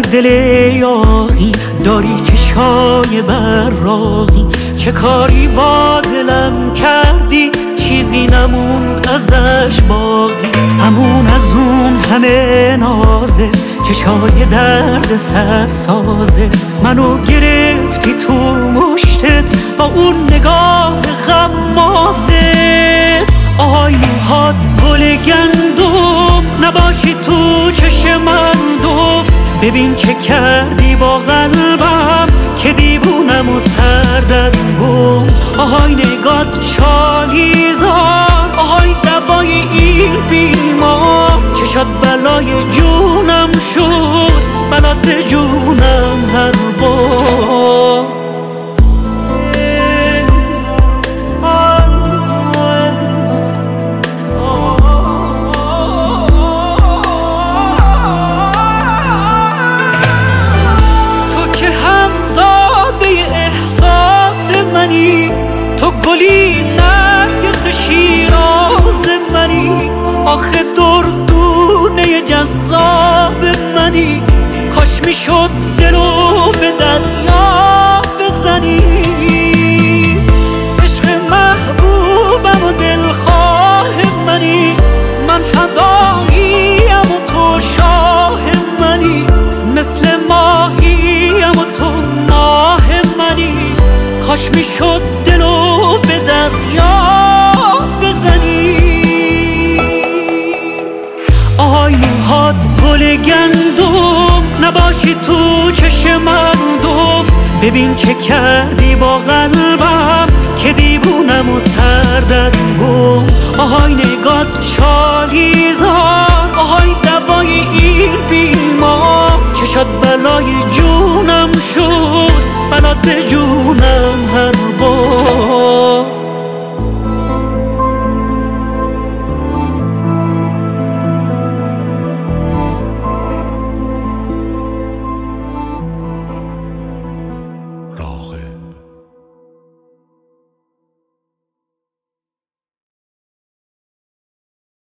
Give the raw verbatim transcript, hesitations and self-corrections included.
دل یاغی داری چشای براقی، چه کاری با دلم کردی چیزی نموند ازش باقی. امون از اون همه نازه چشای درد سر سازه، منو گرفتی تو مشتت با اون نگاه غمازت. آهای موهات گل گندم نباشی تو چشم من دوم، ببین چه کردی با قلبم که دیوونم و سردرم گم. آهای نگات شالیزار، آهای دوای این بیمار، چشات بلای جونم شد بلات جونم هر بار. تو گلی نرگس شیراز منی، آخه دردونه جذاب منی. کاش میشد دلو به دریا بزنی، عشق محبوبم و دلخواه منی. من فداییم و تو شاه منی، مثل ماهیم و تو ماه منی. کاش میشد دلو به دریا بزنی. آهای موهات گل گندم نباشی تو چشم من دوم، ببین چه کردی با قلبم که دیوونم و سردرم گم. آهای نگات شالیزار، آهای دوای این بیمار، چشات بلای جونم شد بلات جونم.